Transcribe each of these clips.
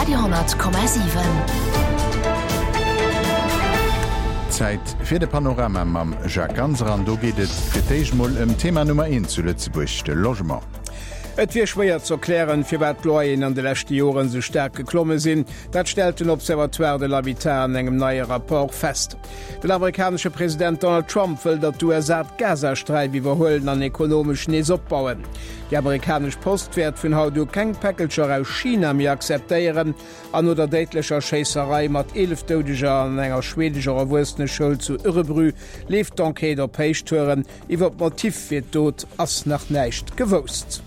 Radio,7. Zeit fir de Panorama mam Jacques Ganseran do gehtt Getéichmoll Thema Nummer 1 zu Lützeburg de Logement. Et wie schwéier zu erklären, fir wat Loien an de lächte Joren so stark geklomme sinn, dat stellt den Observatoire de l'Habitat an engem neue Rapport fest. Den amerikanische Präsident Donald Trump will dat USA Gazastreit iwwerhollen an ekonomisch nees opbauen. Die amerikasch Postwert vun haut du keng Packager aus China mir akzeteieren, an oder deitlecher Scheisserei mat 11 Dodeger an enger schwedischer erwurstne Schuld zu Irrebrü, left d'Enqueter Peichteuren, iwwer Motiv fir dot ass nach neicht gewost.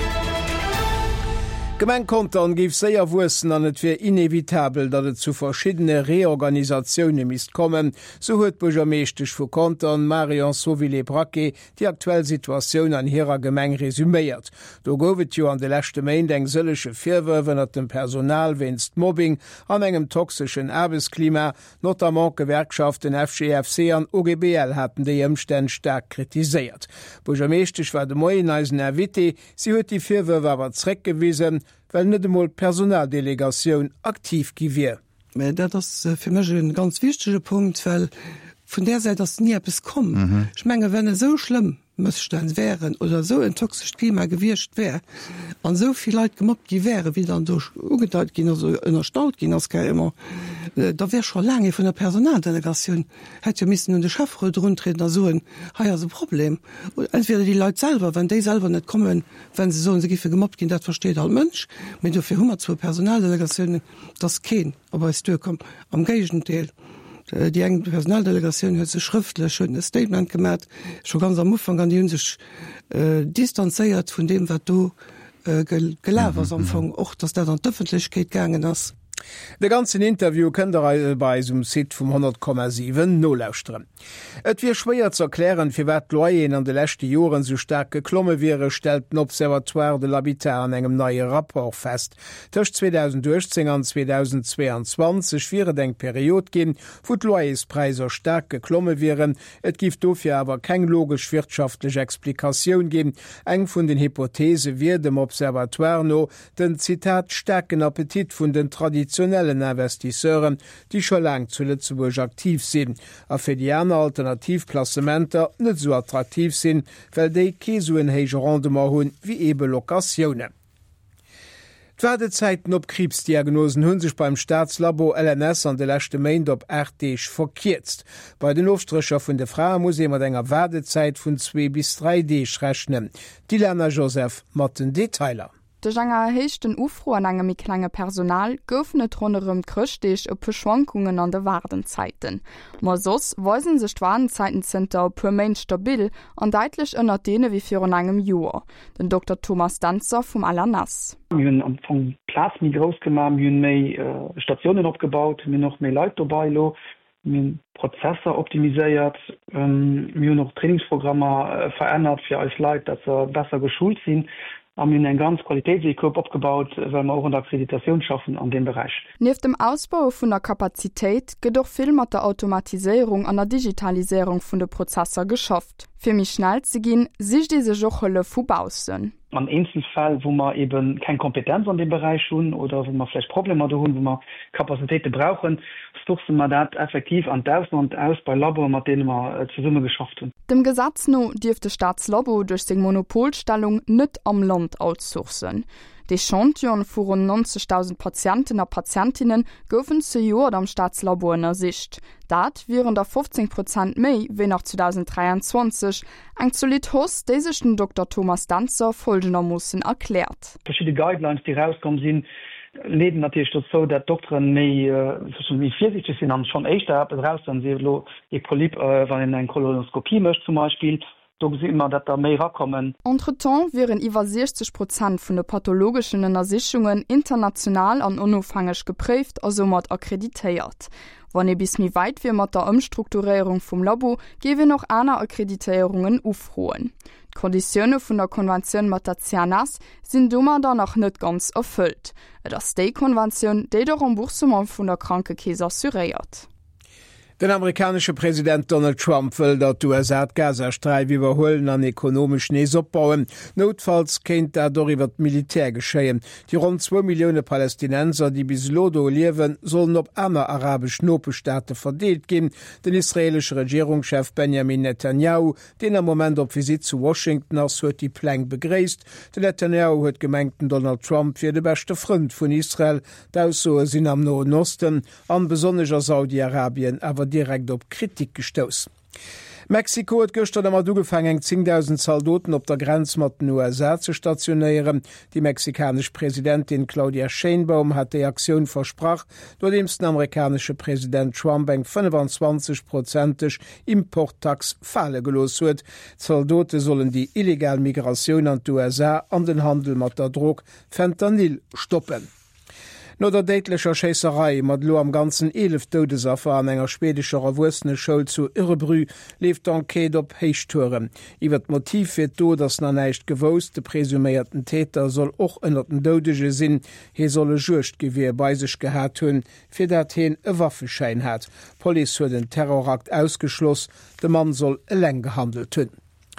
Gemeinkontern gif séier Wussen an et fir inevitabel, dat et zu verschiedene Reorganisationen mist kommen, so huet Burgermeestech vu Kontern Marion Sauvillé-Braquet die aktuelle Situation an hireer Gemeng resümiert. Do gowet jo an de lächte Main eng sëllesche Firwürwen at dem Personal winst Mobbing an engem toxischen Erbesklima, notamment Gewerkschaften FGFC an OGBL hatten déi ëmstän stark kritiséiert. Burgermeestech war de Moieneisen erwitte, sie huet die Firwürwe awer zreckgewiesen, weil net demol Personaldelegatioun aktiv giwier. Das fir mech ein ganz wichtige Punkt, weil von der Seite das nie bis kommen. Ich meine, wenn es so schlimm müsste wären oder so ein toxisches Klima gewirrscht wäre, an so viel Leute gemobbt die wäre, wie dann durch ugeteilt gehen, also in der Stadt gehen, das kann immer, da wäre schon lange von der Personaldelegation, hätte ja müssen in die Chefrolle druntreten, da so ein, ja, so ein Problem. Und entweder die Leute selber, wenn die selber nicht kommen, wenn sie so und sie gemobbt gehen, das versteht halt Mensch, mit der 400 Personaldelegationen, das kein, aber es durchkommt am Gegenteil. Die eng Personaldelegation huet ze schriftlich schon ein Statement gemerkt, schon ganz am Anfang an die sich distanziert von dem, was du gelaufen am auch, dass der dann Öffentlichkeit gegangen ist. De ganzen Interview könnt ihr bei zum Sit vom 100,7 no lausren. Et wie schwer zu erklären, fir wat Loien an de lächte Joren so stark geklomme wäre, stellt ein Observatoire de l'Habitat an engem neue Rapport fest. Tech 2018 an 2022 wäre eng Period gin, wo Loiespreiser stark geklomme wären. Et gift dofir aber kein logisch wirtschaftliche Explikation geben. Eng vun den Hypothese wie dem Observatoire no den Zitat starken Appetit vun den traditionellen Investisseuren, die schon lang zu Lützeburg aktiv sind, a fir die anderen Alternativplassementer net so attraktiv sind, weil die so ein heiger Rendement hunn wie eben Lokationen. D'Wartezeiten op Krebsdiagnosen hunn sich beim Staatslabor LNS an de lächte Main op RTch verkiertzt. Bei den Aufstricher vun de Frau muss mat enger Wartezeit vun 2 bis 3 D rechnen. Die Lerner Joseph matten Detailer. De Janger hechten Ufro an engem mi klenge Personal goufnet runnerem krchtech op Beschwankungen an de Wardenzeiten. Ma sos weisen sech Wardenzeitenzenter pu Main stabil an deitlich ënner dee wie fir an engem Joer. Den Dr. Thomas Danzer vum Alanas. Wir haben vom Platz mi groß gemacht, wir haben mehr Stationen aufgebaut, wir noch mehr Leute dabei, wir haben Prozesse optimisiert, wir haben noch Trainingsprogramme verändert für als Leute, dass sie besser geschult sind. Haben wir einen ganz Qualitätskorb abgebaut, weil wir auch eine Akkreditation schaffen an dem Bereich. Neben dem Ausbau von der Kapazität geht auch viel mit der Automatisierung und der Digitalisierung von den Prozessen geschafft. Für mich schnell zu gehen, sich diese Jochele verbausen. An Einzelfall, wo man eben keine Kompetenz an dem Bereich haben oder wo man vielleicht Probleme haben, wo man Kapazitäten brauchen, versuchen wir das effektiv an der und aus bei Labor, mit denen wir zusammen geschafft haben. Dem Gesetz no dürfte Staatslabo durch die Monopolstellung nicht am Land outsourcen. Die Chantion fuhren 90.000 Patienten und Patientinnen goufen zu Jahr am Staatslabor in der Sicht. Dat wären der 15% mehr wie nach 2023. Eng solid Host desischen Dr. Thomas Danzer folgender mussen erklärt. Verschiedene Guidelines, die rauskommen sind, leben natürlich so, dass Doktoren mehr 40 sind und schon echt da raus, dann sie ihr Polyp, wenn in eine Kolonoskopie möchte zum Beispiel. Da sieht man, dass da mehr rauskommen. Entretemps wären über 60% von den pathologischen Untersuchungen international und unabhängig geprüft, also mit akkreditiert. Wenn bis mir weit wie mit der Umstrukturierung vom Labo, gehen wir noch andere Akkreditierungen aufruhen. Die Konditionen von der Konvention mit der CNAS sind dummer dann noch nicht ganz erfüllt. Das ist die Konvention, die der Remboursement von der Krankenkasse assuriert. Den amerikanische Präsident Donald Trump will dat USA Gazastreif überholen an ekonomisch nees opbauen. Notfalls kennt er darüber Militär geschehen. Die rund 2 Millionen Palästinenser, die bis Lodo liewen, sollen op einer arabisch Nopestaate verdeelt gehen. Den israelische Regierungschef Benjamin Netanyahu, den am Moment op Visit zu Washington aus huet die Plan begräst. Den Netanyahu huet gemengten Donald Trump fir de beste Freund von Israel, da so sind am Nahen Osten, an besonneger Saudi-Arabien, aber direkt op Kritik gestoss. Mexiko hat gestern am dugefangen 10.000 Soldaten op der Grenz mat den USA zu stationieren. Die mexikanische Präsidentin Claudia Sheinbaum hat die Aktion versprach, nachdem der amerikanische Präsident Trump eng 25% Importtax falle gelos huet. Soldaten sollen die illegale Migration an die USA an den Handel mat der Drog Fentanyl stoppen. No der deitlecher Schäserei mat lo am ganzen 11 Todesaffer an enger schwedischer erwussene Schul zu Irrebrü lief d'Enquete op Heichtouren. Iwer d Motiv fir do, dats na neicht gewost, de presumierten Täter soll och ënner den dodege sinn, he solle Juchtgewehr bei sich gehat hunn, fir dat heen e Waffeschein hat. Police huet den Terrorakt ausgeschloss, de Mann soll eleng gehandelt hunn.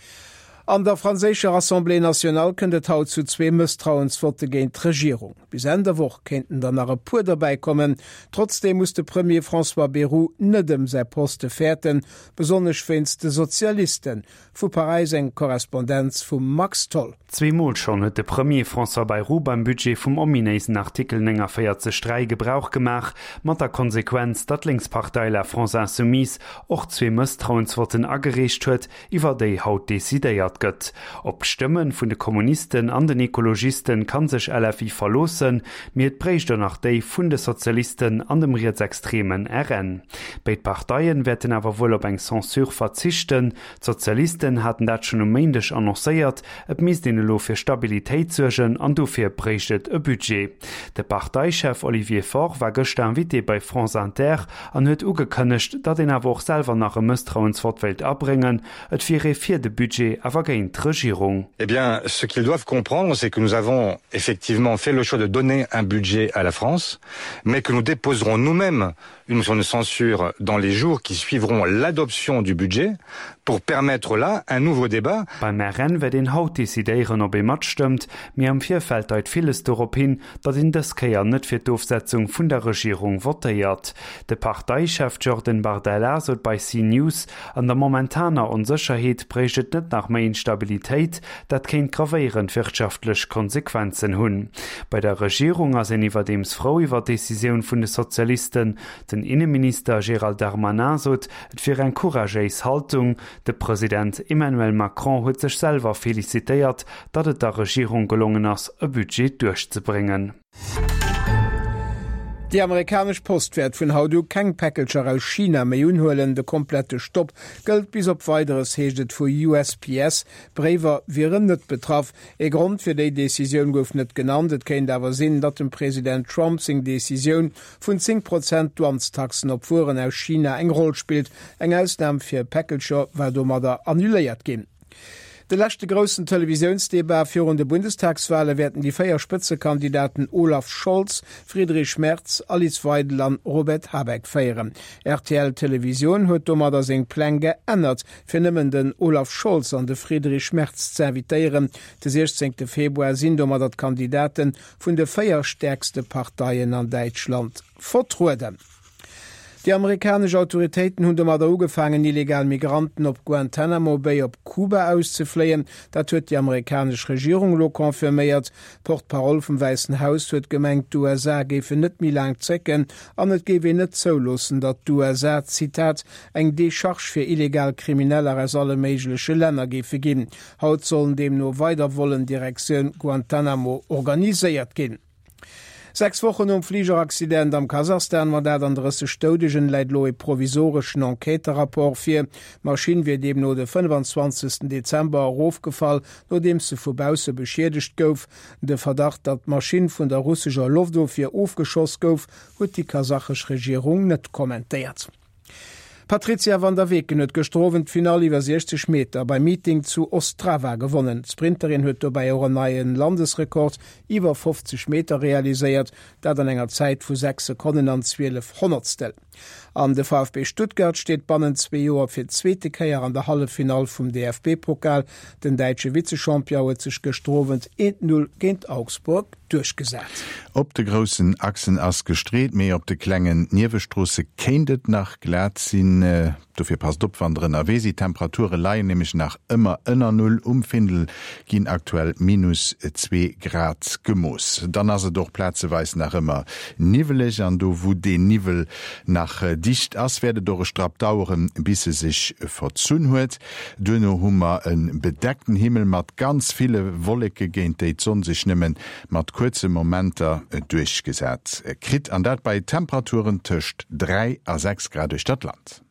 An der franzésche Assemblée Nationale kënnet haut zu 2 Misstrauensvote géint d'Regierung. Bis Ende Woch kennten dann a Pur dabei kommen. Trotzdem musste Premier François Bayrou nëdem sei Poste fährten, besonnech finst de Sozialisten. Vu Paris eng Korrespondenz vum Max Toll. 2 Mal schon hat der Premier François Bayrou beim Budget vom ominösen Artikel 43 Gebrauch gemacht, mit der Konsequenz, dass Linkspartei La France Insoumise auch 2 Misstrauensvoten angeregt hat, über die Haut dezidiert wird. Ob Stimmen von den Kommunisten und den Ökologisten kann sich LFI verlosen, mir prägt nach die von den Sozialisten und dem rechtsextremen RN. Beide Parteien werden aber wohl auf eine Zensur verzichten. Die Sozialisten hatten das schon am Montag annonciert, es müsste lo fir Stabilitéit zugen an dofir brechet e Budget. De Parteichef Olivier Faure war gestern invité bei France Inter an huet ugekënnecht, dat den awoch selber nach e Misstrauensvote abbringen, et firé fir de Budget awer géint Regierung. Eh bien, ce qu'ils doivent comprendre, c'est que nous avons effectivement fait le choix de donner un budget à la France, mais que nous déposerons nous-mêmes une motion de censure dans les jours qui suivront l'adoption du budget pour permettre là un nouveau débat. Beim RN wird den Haut desideieren, ob mat stimmt, mir am Vierfeld deit vieles darauf hin, dat in das Keier net fir d'Aufsetzung vun der Regierung votiert. De Parteichef Jordan Bardella sot bei CNews, an der momentaner Unsicherheit breget net nach méi Instabilitéit, dat kenint gravierend wirtschaftlich Konsequenzen hunn. Bei der Regierung as en iwwer dems Frau iwwer Decision vun de Sozialisten, den Innenminister Gérald Darmanin sot, et fir en courageis Haltung. De Präsident Emmanuel Macron huet sech selber felicitéiert, dat et der Regierung gelungen ass, e Budget durchzubringen. Die amerikasch Postwert vun Haudu keng Packager aus China méi unhoelen de komplette Stopp gëlt bis op weiteres heeget vu USPS, Brewer wieren net betraff. E Grund fir déi Deciioun gouf net genannt, et kéint awer sinn, dat dem Präsident Trump seg Deciioun vun 10% Duanstaxen op Fuhren aus China eng Roll spielt, eng Ausnahme fir Packager war do mat der annuléiert ginn. De lächte grossen Televisionsdebat für de Bundestagswahle werden die 4 Spitzekandidaten Olaf Scholz, Friedrich Merz, Alice Weidel an Robert Habeck feieren. RTL Television huet dommer der seg Plan geënnert, fir nëmmen den Olaf Scholz an de Friedrich Merz zu invitieren. De 16. Februar sind dommer dat Kandidaten vun de 4 stärkste Parteien an Deutschland vertruden. Die amerikanische Autoritäten hunn mat ugefangen, illegal Migranten op Guantanamo Bay op Kuba auszufleien. Dat huet die amerikanische Regierung lo konfirméiert. Portparol vom Weißen Haus huet gemengt, USA gefe net mi lang zecken, an et gewe net zoulossen, dat USA, Zitat, eng Decharge fir illegal Krimineller as alle meiglesche Länder gefe ginn. Haut sollen dem no weiter wollen Direktion Guantanamo organiséiert ginn. 6 Wochen Fliegerakcident am Kasachstan war dat an der stodegen Leiit lo e provisorischen Enqueterapport fir. Maschine wie dem no de 25. Dezember aufgefallen, no dem se vubause beschädigt gouf. De Verdacht, dat Maschine vun der russischer Luftwaffe aufgeschoss gouf, huet die kasachische Regierung net kommentiert. Patricia van der Weken huet gestrowen Final iwwer 60 Meter beim Meeting zu Ostrava gewonnen. Sprinterin huet bei eurer neien Landesrekord iwwer 50 Meter realiséiert, dat an enger Zeit vu 6 Sekunden an 12 Hundertstel. An de VfB Stuttgart steht bannen 2 Joer fir zweete Käier an der Hallefinal vum DFB-Pokal. Den deitsche Witzechampionun huet sech gestrowen 1-0 géint Augsburg durchgesat. Op de grossen Achsen ass gestreet méi op de klengen Niewestrosse kéintet nach Glat sinn dofir pass opwanderen awesi Temperature leiien nämlich nach immer ënner 0 umfindel ginn aktuell -2 Grad gemoos. Dann as se doch Plätzeweis nach immer nivelleg an do wo de Nivel nach dicht ass werde dore Strapp dauren bis se sich verzun huet. Dënno hummer en bedeckten Himmel mat ganz viele Wollecke géint déi Sonn sich nimmen mat kurze Momenter durchgesät. Krit an dat bei Temperaturen töcht 3 a 6 Grad durch Stadtland.